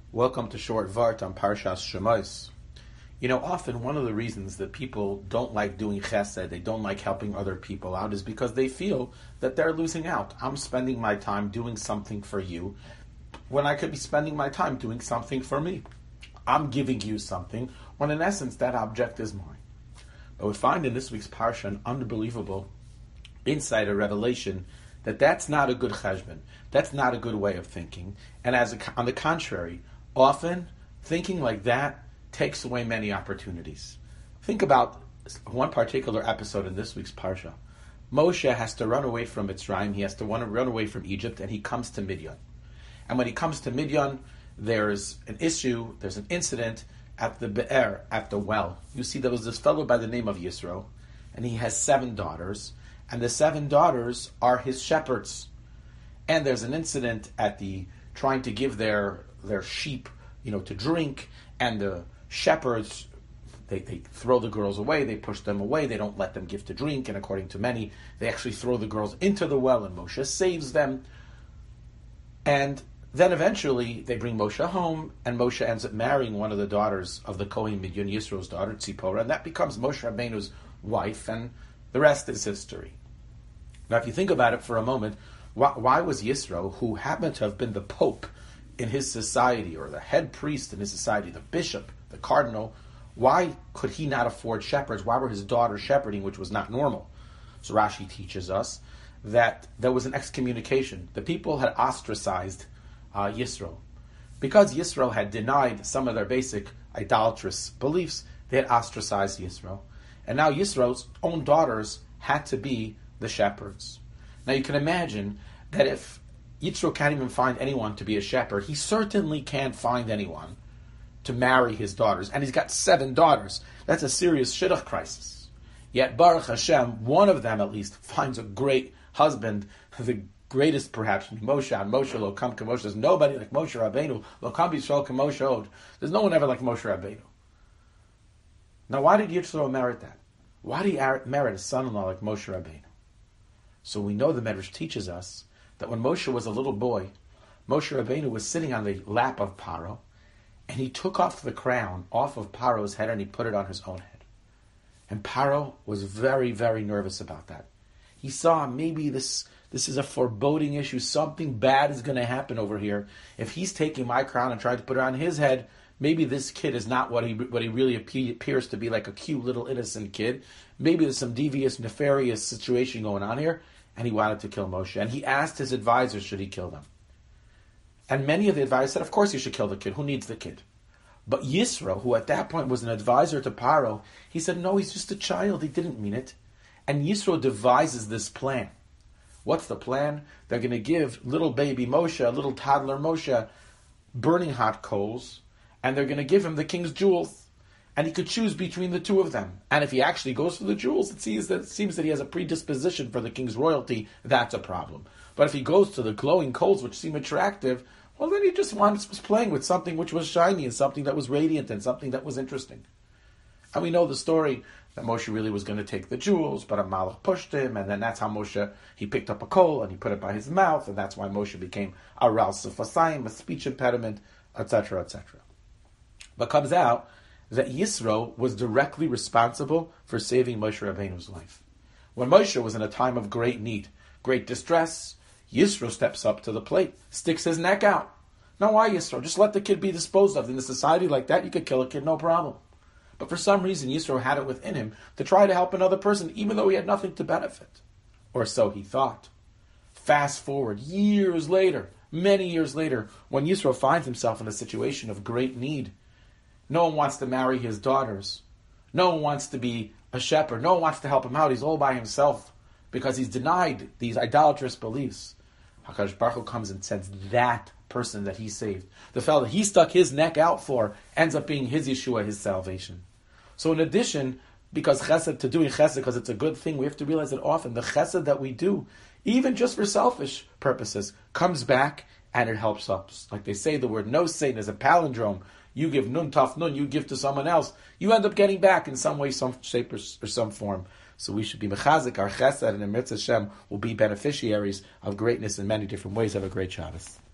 Welcome to Short Vart on Parshas Shemos. You know, often one of the reasons that people don't like doing chesed, they don't like helping other people out, is because they feel that they're losing out. I'm spending my time doing something for you when I could be spending my time doing something for me. I'm giving you something when in essence that object is mine. But we find in this week's Parsha an unbelievable insight or revelation that that's not a good cheshbon. That's not a good way of thinking. And on the contrary, often thinking like that takes away many opportunities. Think about one particular episode in this week's Parsha. Moshe has to run away from Mitzrayim. He has to run away from Egypt, and he comes to Midian. And when he comes to Midian, there's an issue, there's an incident at the Be'er, at the well. You see, there was this fellow by the name of Yisro, and he has 7 daughters, and the 7 daughters are his shepherds. And there's an incident at the trying to give their sheep, to drink, and the shepherds, they throw the girls away, they push them away, they don't let them give to drink, and according to many, they actually throw the girls into the well, and Moshe saves them. And then eventually they bring Moshe home, and Moshe ends up marrying one of the daughters of the Kohen Midian, Yisro's daughter, Tzipora, and that becomes Moshe Rabbeinu's wife, and the rest is history. Now, if you think about it for a moment, why was Yisro, who happened to have been the Pope in his society, or the head priest in his society, the bishop, the cardinal, why could he not afford shepherds? Why were his daughters shepherding, which was not normal? So Rashi teaches us that there was an excommunication. The people had ostracized Yisro. Because Yisro had denied some of their basic idolatrous beliefs, they had ostracized Yisro. And now Yisro's own daughters had to be the shepherds. Now you can imagine that if Yisro can't even find anyone to be a shepherd, he certainly can't find anyone to marry his daughters. And he's got 7 daughters. That's a serious shidduch crisis. Yet Baruch Hashem, one of them at least, finds a great husband, the greatest perhaps, Moshe, and Moshe lo kam k'Moshe. There's nobody like Moshe Rabbeinu. Lo kam Yisrael k'Moshe od. There's no one ever like Moshe Rabbeinu. Now why did Yisro merit that? Why did he merit a son-in-law like Moshe Rabbeinu? So we know the Medrash teaches us that when Moshe was a little boy, Moshe Rabbeinu was sitting on the lap of Paro, and he took off the crown off of Paro's head and he put it on his own head. And Paro was very, very nervous about that. He saw maybe this is a foreboding issue. Something bad is going to happen over here. If he's taking my crown and trying to put it on his head, maybe this kid is not what he really appears to be, like a cute little innocent kid. Maybe there's some devious, nefarious situation going on here. And he wanted to kill Moshe. And he asked his advisors, should he kill them? And many of the advisors said, of course you should kill the kid. Who needs the kid? But Yisro, who at that point was an advisor to Paro, he said, no, he's just a child. He didn't mean it. And Yisro devises this plan. What's the plan? They're going to give little baby Moshe, little toddler Moshe, burning hot coals, and they're going to give him the king's jewels. And he could choose between the 2 of them. And if he actually goes for the jewels, it seems that he has a predisposition for the king's royalty. That's a problem. But if he goes to the glowing coals, which seem attractive, well, then he just was playing with something which was shiny and something that was radiant and something that was interesting. And we know the story that Moshe really was going to take the jewels, but a malach pushed him, and then that's how Moshe, he picked up a coal and he put it by his mouth, and that's why Moshe became a ral sefasayim, a speech impediment, etc., etc. But comes out that Yisro was directly responsible for saving Moshe Rabbeinu's life. When Moshe was in a time of great need, great distress, Yisro steps up to the plate, sticks his neck out. Now why Yisro? Just let the kid be disposed of. In a society like that, you could kill a kid, no problem. But for some reason, Yisro had it within him to try to help another person, even though he had nothing to benefit. Or so he thought. Fast forward, years later, many years later, when Yisro finds himself in a situation of great need, no one wants to marry his daughters. No one wants to be a shepherd. No one wants to help him out. He's all by himself because he's denied these idolatrous beliefs. HaKadosh Baruch Hu comes and sends that person that he saved. The fellow that he stuck his neck out for ends up being his Yeshua, his salvation. So in addition, because chesed, to doing chesed, because it's a good thing, we have to realize that often the chesed that we do, even just for selfish purposes, comes back and it helps us. Like they say, the word no Satan is a palindrome. You give nun taf nun, you give to someone else, you end up getting back in some way, some shape, or some form. So we should be mechazik our chesed, and in Mitzvah Hashem will be beneficiaries of greatness in many different ways. Have a great Shabbos.